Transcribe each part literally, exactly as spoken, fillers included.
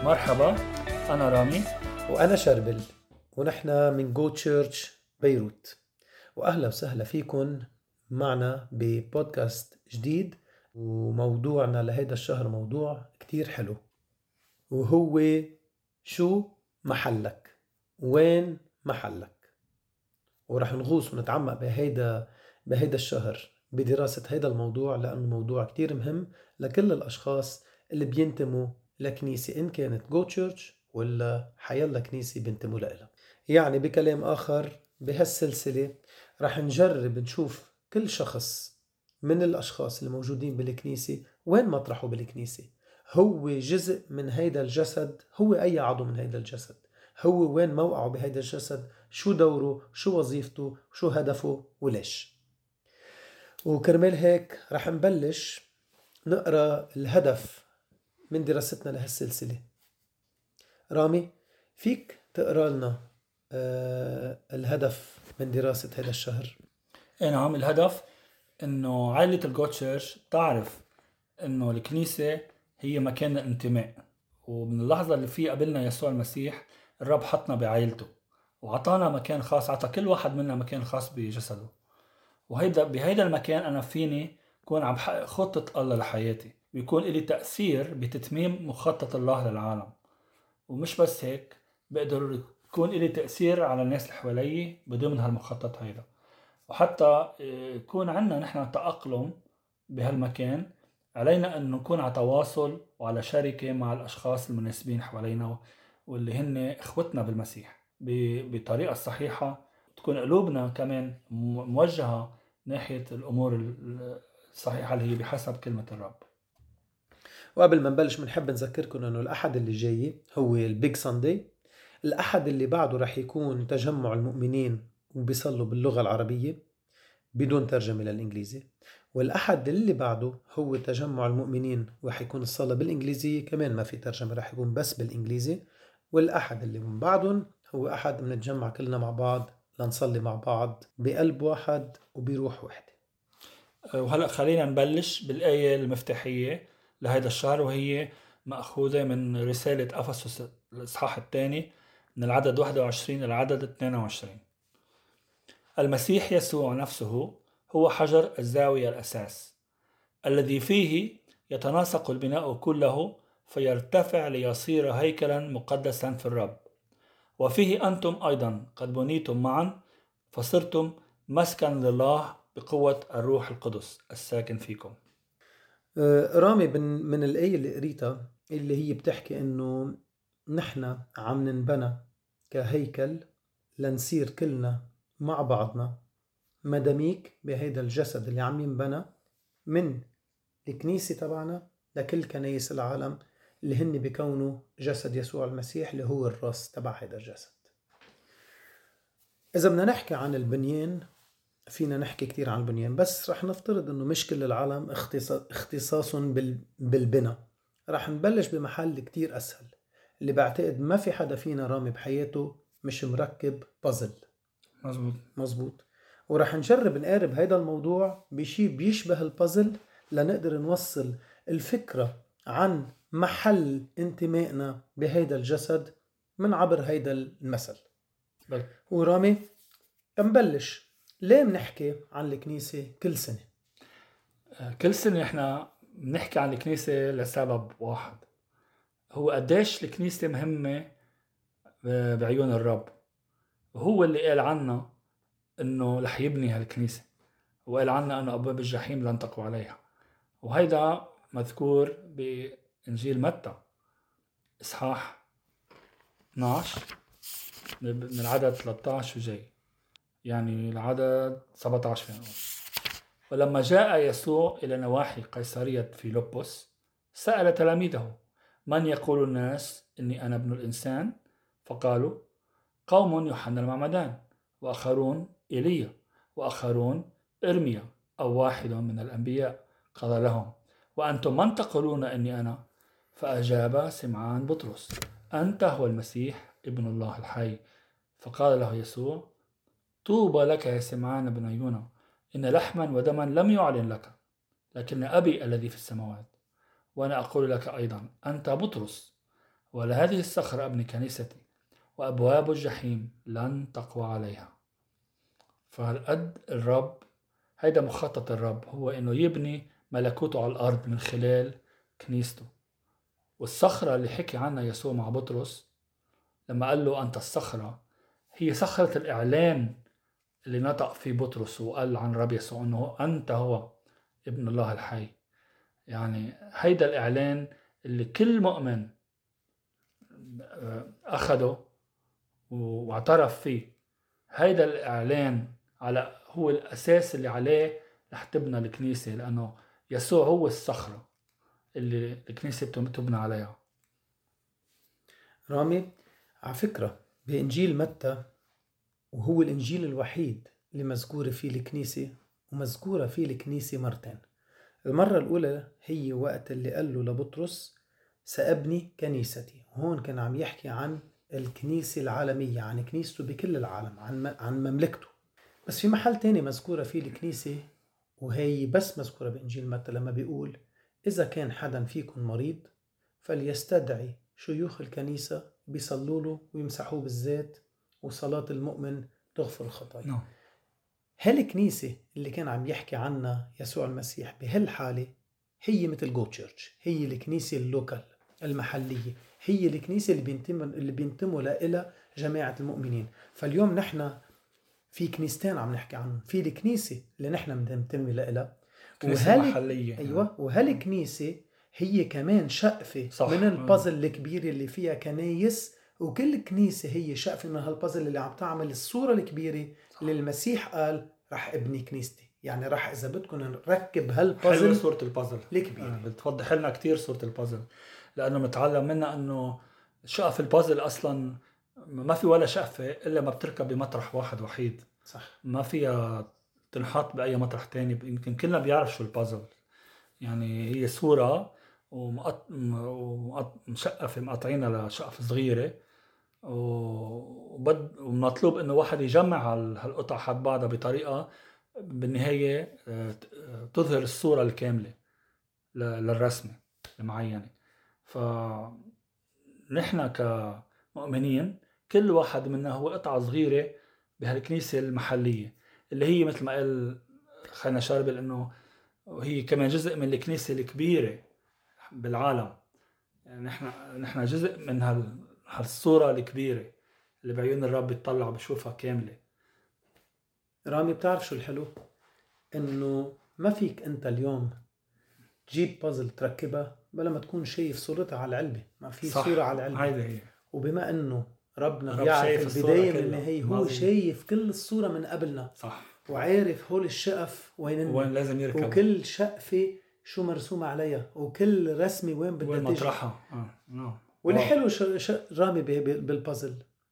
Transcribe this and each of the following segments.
مرحبا، أنا رامي وأنا شربل، ونحن من جو تشيرش بيروت. وأهلا وسهلا فيكن معنا ببودكاست جديد. وموضوعنا لهيدا الشهر موضوع كتير حلو، وهو شو محلك؟ وين محلك؟ ورح نغوص ونتعمق بهيدا بهيدا الشهر بدراسة هيدا الموضوع، لأنه موضوع كتير مهم لكل الأشخاص اللي بينتموا لكنيسة، إن كانت جو تشيرش ولا حيالله كنيسة بينتموا لها. يعني بكلام آخر، بهالسلسلة رح نجرب نشوف كل شخص من الأشخاص اللي موجودين بالكنيسة وين مطرحه بالكنيسة. هو جزء من هيدا الجسد، هو أي عضو من هيدا الجسد، هو وين موقعه بهيدا الجسد، شو دوره، شو وظيفته، شو هدفه وليش. وكرمال هيك رح نبلش نقرأ الهدف من دراستنا لهالسلسلة. رامي، فيك تقرأ لنا آه الهدف من دراسة هذا الشهر؟ إيه نعم، الهدف إنه عائلة الجو تشيرش تعرف إنه الكنيسة هي مكان الانتماء، ومن اللحظة اللي فيه قبلنا يسوع المسيح الرب حطنا بعائلته وعطانا مكان خاص، عطا كل واحد منا مكان خاص بجسده. وهيدا بهيدا المكان أنا فيني كون عم بحقق خطة الله لحياتي، ويكون إلي تأثير بتتميم مخطط الله للعالم. ومش بس هيك، بقدر يكون إلي تأثير على الناس اللي حوالي بضمن هالمخطط هيدا، وحتى يكون عنا نحن تأقلم بهالمكان. علينا أن نكون على تواصل وعلى شركة مع الأشخاص المناسبين حوالينا واللي هن إخوتنا بالمسيح بطريقة صحيحة، تكون قلوبنا كمان موجهة ناحية الأمور الصحيحة اللي هي بحسب كلمة الرب. وقبل ما نبلش بنحب نذكركم انه الاحد اللي جاي هو البيج ساندي. الاحد اللي بعده رح يكون تجمع المؤمنين وبيصلوا باللغة العربية بدون ترجمة للإنجليزي. والأحد اللي بعده هو تجمع المؤمنين ورح يكون الصلاة بالإنجليزية، كمان ما في ترجمة، رح يكون بس بالإنجليزي. والأحد اللي من بعدهم هو أحد بنتجمع كلنا مع بعض لنصلي مع بعض بقلب واحد وبروح واحدة. وهلأ خلينا نبلش بالآية المفتاحية لهذا الشهر، وهي مأخوذة من رسالة أفسس الإصحاح الثاني من العدد واحد وعشرين إلى العدد اثنين وعشرين. المسيح يسوع نفسه هو حجر الزاوية الأساس، الذي فيه يتناسق البناء كله فيرتفع ليصير هيكلا مقدسا في الرب، وفيه أنتم أيضا قد بنيتم معا فصرتم مسكن لله بقوة الروح القدس الساكن فيكم. آه، رامي، من الآية اللي قريتها اللي هي بتحكي إنه نحن عم ننبنى كهيكل لنصير كلنا مع بعضنا مداميك بهيدا الجسد اللي عم ينبنى من الكنيسة تبعنا لكل كنايس العالم اللي هن بيكونوا جسد يسوع المسيح اللي هو الرأس تبع هيدا الجسد. إذا بدنا نحكي عن البنيان فينا نحكي كتير عن البنيان، بس رح نفترض انه مش كل العالم اختصاص بالبناء. رح نبلش بمحل كتير اسهل اللي بعتقد ما في حدا فينا رامي بحياته مش مركب بازل. مزبوط مزبوط. ورح نجرب نقارب هيدا الموضوع بشي بيشبه البازل لنقدر نوصل الفكرة عن محل انتمائنا بهيدا الجسد من عبر هيدا المثل. بل. ورامي، نبلش ليه بنحكي عن الكنيسة كل سنة؟ كل سنة احنا بنحكي عن الكنيسة لسبب واحد، هو قديش الكنيسة مهمة بعيون الرب، وهو اللي قال عنا انه رح يبني هالكنيسة، وقال عنا انه ابواب الجحيم لن تقوى عليها. وهيدا مذكور بانجيل متى اصحاح اثني عشر من العدد ثلاثة عشر وجاي، يعني العدد سبعة عشر يعني. ولما جاء يسوع إلى نواحي قيصرية فيلبس سأل تلاميذه: من يقول الناس إني أنا ابن الإنسان؟ فقالوا: قوم يوحنا المعمدان، وآخرون إيليا، وآخرون إرميا أو واحد من الأنبياء. قال لهم: وأنتم من تقولون إني أنا؟ فأجاب سمعان بطرس: أنت هو المسيح ابن الله الحي. فقال له يسوع: طوبى لك يا سمعان بن يونا، إن لحما ودما لم يعلن لك، لكن أبي الذي في السماوات. وأنا أقول لك أيضا: أنت بطرس، ولهذه الصخرة أبني كنيستي وأبواب الجحيم لن تقوى عليها. فهالقد الرب، هيدا مخطط الرب، هو إنه يبني ملكوته على الأرض من خلال كنيسته. والصخرة اللي حكي عنها يسوع مع بطرس لما قال له أنت الصخرة، هي صخرة الإعلان اللي نطق فيه بطرس وقال عن رب يسوع أنه أنت هو ابن الله الحي. يعني هيدا الإعلان اللي كل مؤمن أخده واعترف فيه. هيدا الإعلان على هو الأساس اللي عليه رح تبنى الكنيسة، لأنه يسوع هو الصخرة اللي الكنيسة تبنى عليها. رامي، على فكرة بإنجيل متى، وهو الإنجيل الوحيد اللي مذكورة فيه الكنيسة، ومذكورة فيه الكنيسة مرتين. المرة الأولى هي وقت اللي قال له لبطرس سأبني كنيستي، وهون كان عم يحكي عن الكنيسة العالمية، عن كنيسته بكل العالم، عن عن مملكته. بس في محل تاني مذكورة فيه الكنيسة، وهي بس مذكورة بإنجيل متى، لما بيقول إذا كان حدا فيكم مريض فليستدعي شيوخ الكنيسة بيصلوا له ويمسحوه بالزيت، وصلاة المؤمن تغفر الخطايا. نعم. هالكنيسة اللي كان عم يحكي عنها يسوع المسيح بهالحالة هي مثل جو تشيرش، هي الكنيسة اللوكال المحلية، هي الكنيسة اللي بينتموا اللي بينتموا لها جماعة المؤمنين. فاليوم نحن في كنيستين عم نحكي عنهم، في الكنيسة اللي نحن بننتمي لها، كنيسة محلية. أيوة، وهالكنيسة هي كمان شقفة صح. من البازل الكبيرة اللي فيها كنايس، وكل كنيسة هي شقفة من هالبازل اللي عم تعمل الصورة الكبيرة اللي المسيح قال رح ابني كنيستي. يعني رح إذا بدكم نركب هالبازل. حلوة صورة البازل الكبيرة. آه. بتوضح لنا كتير صورة البازل، لأنه متعلم منها أنه شقف البازل أصلا ما في ولا شقفة إلا ما بتركب بمطرح واحد وحيد. صح. ما فيها تنحط بأي مطرح تاني. يمكن كلنا بيعرف شو البازل، يعني هي صورة ومقط... ومشقفة مقطعينها لشقف صغيرة، وبد... ومطلوب انه واحد يجمع هالقطع حد بعضها بطريقة بالنهاية تظهر الصورة الكاملة للرسمة المعينة. فنحن كمؤمنين كل واحد منا هو قطعة صغيرة بهالكنيسة المحلية اللي هي مثل ما قال خينا شاربل انه هي كمان جزء من الكنيسة الكبيرة بالعالم. يعني نحن نحن جزء من هال هالصورة الكبيرة اللي بعيون الرب يطلع بشوفها كاملة. رامي، بتعرف شو الحلو؟ انه ما فيك انت اليوم تجيب بازل تركبها بلا ما تكون شايف صورتها على العلبة. ما في صورة على العلبة. هيدا هي. وبما انه ربنا رب بيعرف البداية من النهاية، هو مازم. شايف كل الصورة من قبلنا. صح. وعارف هول الشقف وين وين لازم يركب، وكل شقفة شو مرسوم عليها، وكل رسمة وين بدها وين تجي، مطرحها. اه نعم. واللي حلو ش... ش... رامي ب... ب... بالبازل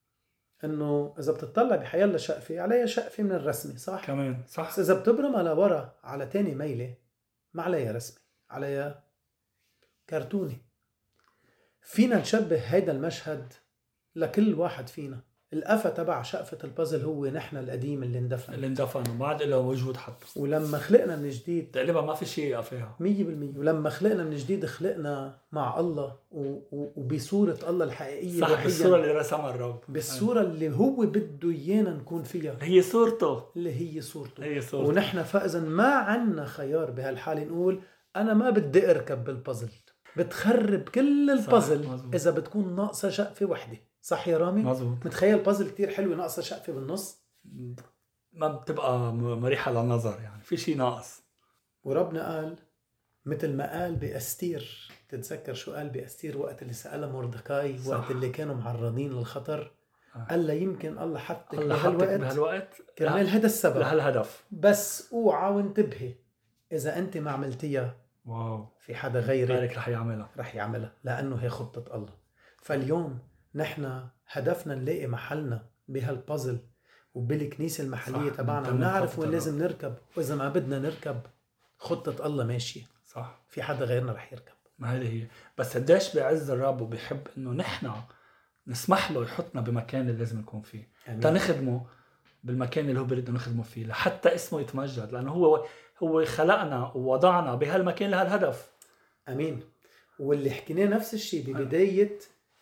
انه اذا بتطلع بحيالله شقفة عليها شقفة من الرسمة، صح كمان صح. بس اذا بتبرمها لورا على تاني ميلة ما عليها رسمة، عليها كرتونة. فينا نشبه هيدا المشهد لكل واحد فينا. القفا تبع شقفة البازل هو نحن القديم اللي اندفن اللي اندفن وبعد له وجود حتى. ولما خلقنا من جديد تقريبا ما في شيء يقفها مية بالمية. ولما خلقنا من جديد خلقنا مع الله و... و... وبصورة الله الحقيقية. صح. بالصورة اللي رسمها الرب، بالصورة اللي هو بده إيانا نكون فيها، هي صورته، اللي هي صورته. هي صورته. ونحن فإذا ما عنا خيار بهالحالة نقول أنا ما بدي أركب بالبازل، بتخرب كل البازل إذا بتكون ناقصة شقفة وحدة. صح يا رامي؟ مزبوط. متخيل بازل كتير حلوة ناقصة شقفة بالنص ما بتبقى مريحة للنظر، يعني في شيء ناقص. وربنا قال مثل ما قال بأستير، تتذكر شو قال بأستير وقت اللي سألها مردكاي وقت اللي كانوا معرضين للخطر؟ آه. قال لا يمكن الله حطك بهالوقت, بهالوقت كرمال هذا السبب، لهالهدف، بس اوعى وانتبهي إذا أنت ما عملتيها واو في حدا غيرك رح يعملها رح يعملها، لأنه هي خطة الله. فاليوم نحن هدفنا نلاقي محلنا بهالبازل وبالكنيسة المحلية تبعنا، ونعرف وين لازم نركب، وإذا ما بدنا نركب خطة الله ماشية. صح. في حدا غيرنا رح يركب. ما هذه هي. بس قديش بيعز الرب وبيحب إنه نحن نسمح له يحطنا بمكان اللي لازم نكون فيه، تنخدمه بالمكان اللي هو بيريد نخدمه فيه، لحتى اسمه يتمجد، لأنه هو هو خلقنا ووضعنا بهالمكان لهالهدف. أمين. واللي حكيناه نفس الشيء ببداية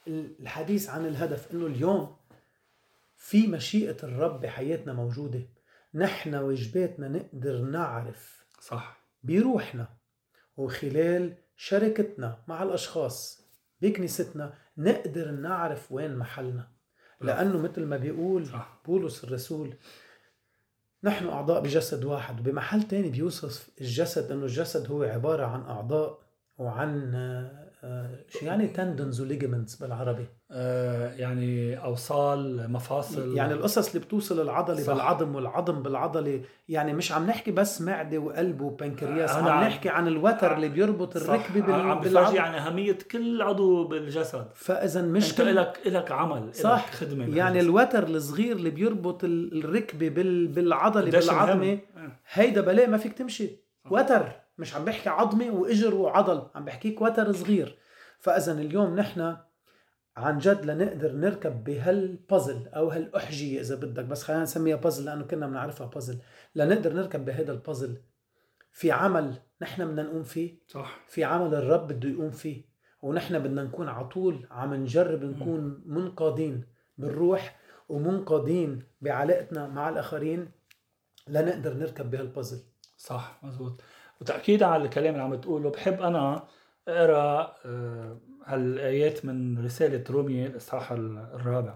الحديث عن الهدف، انه اليوم في مشيئة الرب بحياتنا موجودة. نحن واجباتنا نقدر نعرف صح بروحنا وخلال شركتنا مع الأشخاص بكنيستنا نقدر نعرف وين محلنا. لأنه مثل ما بيقول صح. بولس الرسول نحن أعضاء بجسد واحد، وبمحل تاني بيوصف الجسد أنه الجسد هو عبارة عن أعضاء وعن شو يعني تندنز وليجمنتس بالعربي، آه يعني أوصال مفاصل، يعني القصص اللي بتوصل العضلة صح. بالعظم والعظم بالعضلة. يعني مش عم نحكي بس معدة وقلب وبنكرياس، آه عم عم نحكي عن الوتر اللي بيربط الركبة بال... بال... عم بفرجي بالعظم. عن أهمية كل عضو بالجسد. فإذا مش أنت كل... إلك إلك عمل، صح. إلك خدمة يعني بالجسد. الوتر الصغير اللي بيربط الركبة بال... بالعضلة قديش بالعظمة، مهم. هيدا بلاء ما فيك تمشي. صح. وتر، مش عم بحكي عظمة وإجر وعضل، عم بحكيك وتر صغير. فإذا اليوم نحن عن جد لنقدر نركب بهالبازل أو هالأحجية إذا بدك، بس خلينا نسميها بازل لأنه كنا بنعرفها بازل. لنقدر نركب بهذا البازل في عمل نحن بدنا نقوم فيه، صح. في عمل الرب بده يقوم فيه، ونحن بدنا نكون عطول عم نجرب نكون منقادين بالروح ومنقادين بعلاقتنا مع الآخرين لنقدر نركب بهالبازل. صح مزبوط. وتأكيد على الكلام اللي عم تقوله، بحب أنا أقرأ هالآيات من رسالة رومية الإصحاح الرابع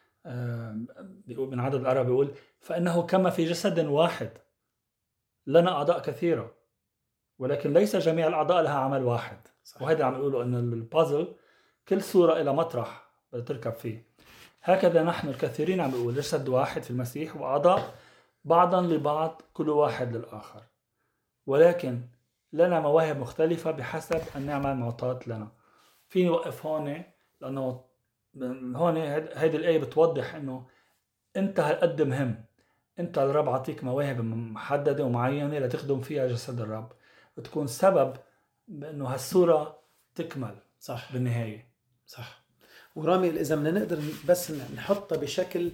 من عدد الأربعة، بيقول فإنه كما في جسد واحد لنا أعضاء كثيرة ولكن ليس جميع الأعضاء لها عمل واحد. صح. وهذا عم يقولوا أن البازل كل صورة إلى مطرح بتركب فيه. هكذا نحن الكثيرين عم يقول جسد واحد في المسيح وأعضاء بعضا لبعض كل واحد للآخر، ولكن لنا مواهب مختلفة بحسب النعمة المعطاة لنا. فيني وقف هون لأنه هون هيدي الآية بتوضح أنه أنت هالقد مهم. أنت الرب عطيك مواهب محددة ومعينة لتخدم فيها جسد الرب وتكون سبب بأنه هالصورة تكمل. صح بالنهاية. صح. ورامي إذا بدنا نقدر بس نحطها بشكل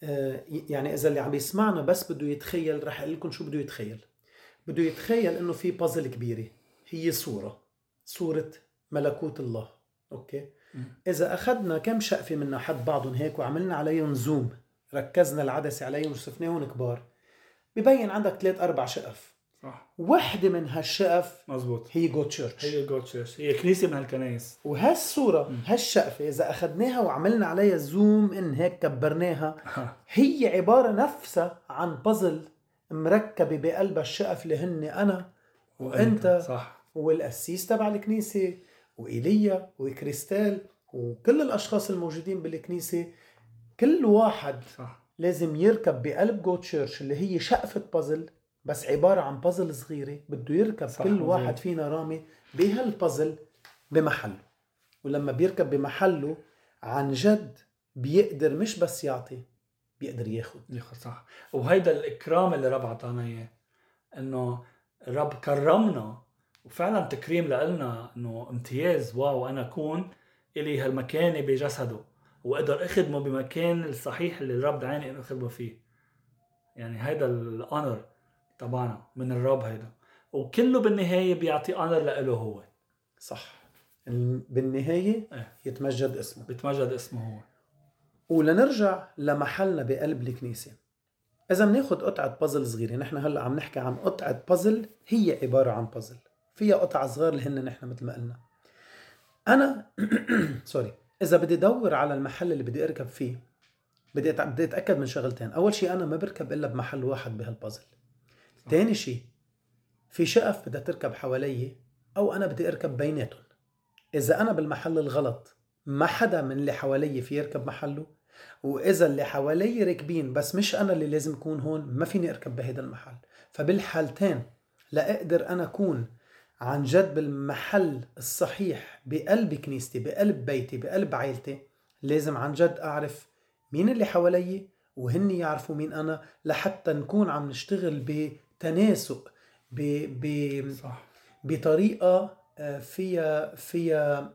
يعني إذا اللي عم يسمعنا بس بده يتخيل، رح أقول لكم شو بده يتخيل. بده يتخيل إنه في بازل كبيرة هي صورة صورة ملكوت الله. أوكي. م. إذا أخذنا كم شقفة منا حد بعضهم هيك وعملنا عليهم زوم، ركزنا العدسة عليهم وشفناهم كبار، ببين عندك ثلاث أربع شقف. صح. واحدة من هالشقف مزبوط هي جو تشيرش. هي جو تشيرش، هي كنيسة من هالكنائس. وهالصورة م. هالشقفة إذا أخذناها وعملنا عليها زوم إن هيك كبرناها هي عبارة نفسها عن بازل مركبة بقلب الشقف اللي هن أنا وأنت. صح. والقسيس تبع الكنيسة وإيليا وكريستال وكل الأشخاص الموجودين بالكنيسة، كل واحد صح. لازم يركب بقلب جو تشيرش اللي هي شقفة بازل، بس عبارة عن بازل صغيرة بده يركب كل واحد فينا رامي بهالبازل بمحله. ولما بيركب بمحله عن جد بيقدر مش بس يعطي، بيقدر ياخد ياخد. صح. وهيدا الإكرام اللي رب عطانا إياه، إنه الرب كرمنا وفعلا تكريم لنا، إنه امتياز واو أنا أكون إلي هالمكانة بجسده وأقدر أخدمه بمكان الصحيح اللي الرب دعاني إنه أخدمه فيه. يعني هيدا الأونر طبعا من الرب هيدا، وكله بالنهاية بيعطي أونر لإله هو. صح. بالنهاية يتمجد اسمه، بيتمجد اسمه هو. ولنرجع لمحلنا بقلب الكنيسة. إذا بناخد قطعة بازل صغيرة، نحن هلأ عم نحكي عن قطعة بازل هي عبارة عن بازل فيها قطع صغار اللي هن نحن مثل ما قلنا. أنا سوري إذا بدي دور على المحل اللي بدي أركب فيه بدي بدي أتأكد من شغلتين. أول شيء أنا ما بركب إلا بمحل واحد بهالبازل. تاني شيء في شقف بدها تركب حوالي أو أنا بدي أركب بيناتهم. إذا أنا بالمحل الغلط ما حدا من اللي حوالي في يركب محله، وإذا اللي حوالي راكبين بس مش أنا اللي لازم أكون هون ما فيني أركب بهذا المحل. فبالحالتين لا أقدر أنا أكون عن جد بالمحل الصحيح بقلب كنيستي بقلب بيتي بقلب عائلتي، لازم عن جد أعرف مين اللي حوالي وهن يعرفوا مين أنا، لحتى نكون عم نشتغل بتناسق ب... ب... بطريقة فيها فيها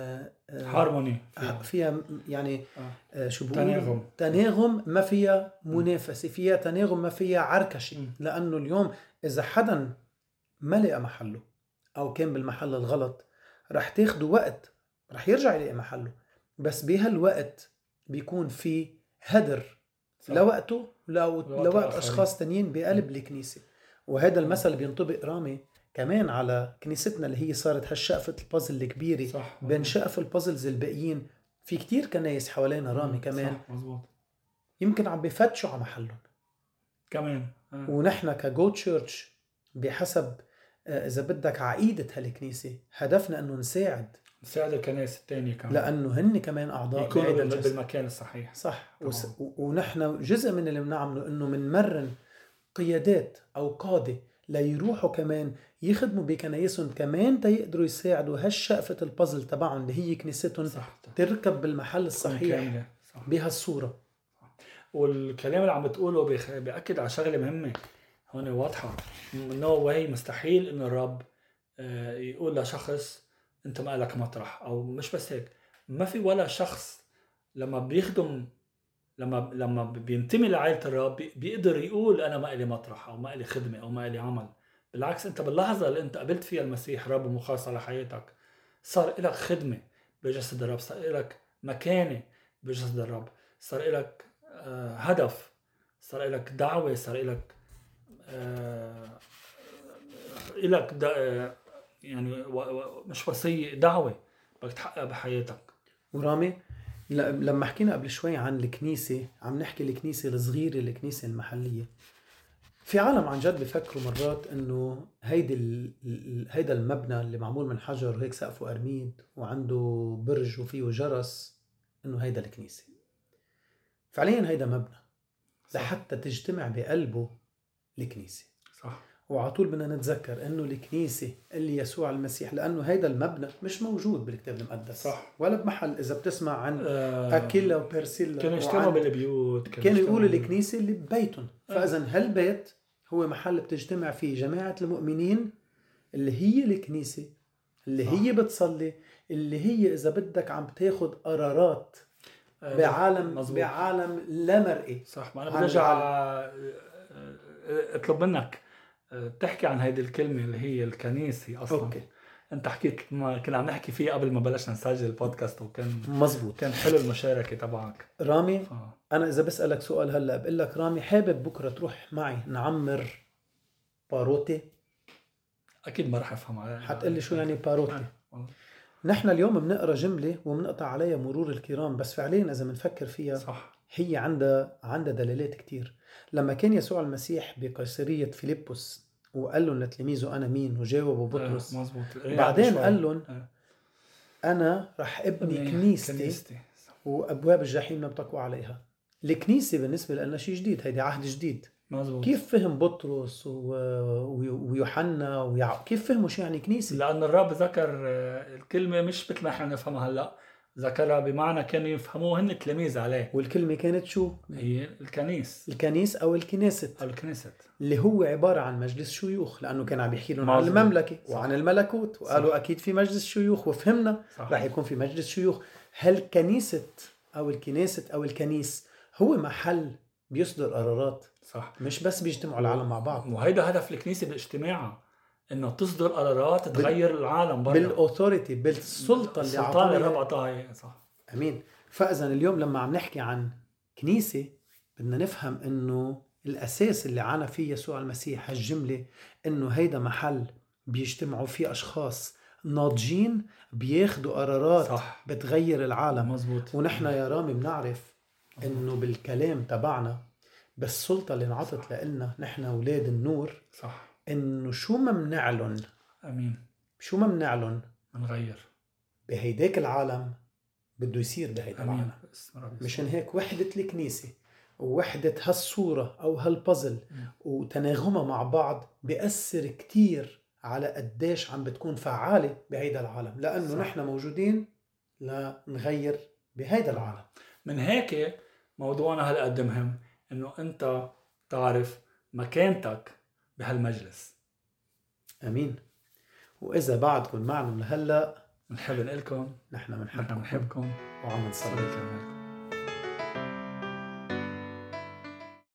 هارموني فيها, فيها يعني آه. شو بقول تناغم تناغم ما فيها منافسة، فيها تناغم ما فيها عركشة. م. لأنه اليوم إذا حدا ما لقى محله أو كان بالمحل الغلط رح تاخده وقت رح يرجع يلاقي محله، بس بهالوقت بيكون في هدر صح. لوقته لو لوقت لوقت الآخرين. أشخاص تانيين بقلب الكنيسة. وهذا المثل بينطبق رامي كمان على كنيستنا اللي هي صارت هالشقفة البازل الكبيرة. صح. بين شقف البازلز الباقيين في كتير كنايس حوالينا رامي كمان. صح مزبوط. يمكن عم بفتشوا على محلهم كمان آه. ونحن كجو تشيرش بحسب آه، إذا بدك عقيدة هالكنيسة هدفنا أنه نساعد نساعد الكنائس التانية كمان لأنه هن كمان أعضاء يكونوا بهيدا بال- الجسد. بالمكان الصحيح. صح. طبعاً. وس... و- ونحن جزء من اللي بنعمله أنه منمرن قيادات أو قادة ليروحوا كمان يخدموا بكنايسهم كمان تيقدروا يساعدوا هالشقفة البازل تبعهم اللي هي كنيستهم صح. تركب بالمحل الصحيح كاملة. صح. بهالصورة. والكلام اللي عم بتقوله بيخ... بيأكد على شغلة مهمة هون واضحة. انه وهي مستحيل انه الرب آه، يقول لشخص انت ما لك مطرح، او مش بس هيك، ما في ولا شخص لما بيخدم لما لما بينتمي لعائلة الرب بي- بيقدر يقول انا ما لي مطرح او ما لي خدمة او ما لي عمل. بالعكس، انت باللحظة اللي انت قبلت فيها المسيح رب ومخلص على حياتك صار لك خدمة بجسد الرب، صار لك مكانة بجسد الرب، صار لك آه، هدف، صار لك دعوة، صار لك آه، لك دا يعني و... و... مش وصية، دعوة بدك تحققها بحياتك. ورامي ل- لما حكينا قبل شوي عن الكنيسة عم نحكي الكنيسة الصغيرة الكنيسة المحلية. في عالم عن جد بفكروا مرات انه هيدي ال... ال- هيدا المبنى اللي معمول من حجر وهيك سقفه أرميد وعنده برج وفيه جرس انه هيدا الكنيسة. فعليا هيدا مبنى صح. لحتى تجتمع بقلبه الكنيسة. صح. وعلى طول بدنا نتذكر انه الكنيسة اللي يسوع المسيح، لانه هيدا المبنى مش موجود بالكتاب المقدس. صح. ولا بمحل. اذا بتسمع عن آه... اكيلا وبرسيلا كانوا يجتمعوا وعن- بالبيوت، كانوا يقولوا يجتمعوا- الكنيسة اللي ببيتهم. فاذا هالبيت هو محل بتجتمع فيه جماعة المؤمنين اللي هي الكنيسة اللي صح. هي بتصلي، اللي هي اذا بدك عم تاخد قرارات آه، بعالم مزبوط. بعالم لا مرئي. صح. ما انا عن بدي ارجع العالم. آه، آه، اطلب منك آه، تحكي عن هيدي الكلمة اللي هي الكنيسة اصلا. اوكي. انت حكيت ما كنا عم نحكي فيه قبل ما بلشنا نسجل البودكاست، وكان مزبوط. كان حلو المشاركة تبعك. رامي آه. انا اذا بسألك سؤال هلا بقول لك رامي حابب بكره تروح معي نعمر باروتي؟ اكيد ما رح افهم عليها. حتقول لي شو يعني باروتي؟ آه، والله. نحن اليوم بنقرا جمله وبنقطع عليها مرور الكرام، بس فعليا اذا بنفكر فيها صح. هي عندها عندها دلالات كتير. لما كان يسوع المسيح بقيصريه فيلبس وقال لهم لتلاميذه انا مين، وجاوبوا بطرس. آه، مزبوط. بعدين قال لهم آه. انا رح ابني ابني كنيستي كنيستي. وابواب الجحيم لم تقوى عليها. الكنيسه بالنسبه لنا شيء جديد، هيدي عهد جديد. مزبوط. كيف فهم بطرس و... و- ويوحنا ويعقوب كيف فهموا شو يعني كنيسة؟ لأن الرب ذكر آه، الكلمة مش مثل ما احنا نفهمها هلا، ذكرها بمعنى كانوا يفهموه هن التلاميذ عليه. والكلمة كانت شو؟ هي الكنيس الكنيس أو الكنيسة، أو الكنيسة، اللي هو عبارة عن مجلس شيوخ، لأنه كان عم يحكي لهم عن مظبوط. المملكة صح. وعن الملكوت، وقالوا صح. أكيد في مجلس شيوخ، وفهمنا صح. رح يكون في مجلس شيوخ. هل كنيسة أو الكنيسة أو الكنيس هو محل بيصدر قرارات، صح. مش بس بيجتمعوا العالم مع بعض. وهيدا هدف الكنيسة باجتماعها، إنه تصدر قرارات تغير العالم برا، بالأوثوريتي، بالسلطة اللي السلطان أعطاها. اللي الرب أعطاها إياه. صح. امين. فاذا اليوم لما عم نحكي عن كنيسه بدنا نفهم انه الاساس اللي عانى فيه يسوع المسيح هالجمله، انه هيدا محل بيجتمعوا فيه اشخاص ناضجين بياخدوا قرارات صح. بتغير العالم. مزبوط. ونحن يا رامي بنعرف انه بالكلام تبعنا بالسلطه اللي انعطت لنا نحن اولاد النور، صح. انه شو ما بنعلن أمين. شو ما بنعلن منغير. بهيداك العالم بده يصير بهيدا أمين. العالم. باسم الرب. مشان هيك وحدة الكنيسة ووحدة هالصورة أو هالبازل وتناغمها مع بعض بيأثر كتير على قديش عم بتكون فعالة بهيدا العالم، لأنه صح. نحن موجودين لنغير بهيدا العالم. من هيك موضوعنا هالقد مهم، إنه أنت تعرف مكانتك بهالمجلس. أمين. وإذا بعدكم معنا لهلأ بنحب نقلكم نحن نحن بنحبكم بنحبكم وعم نصلي كمان.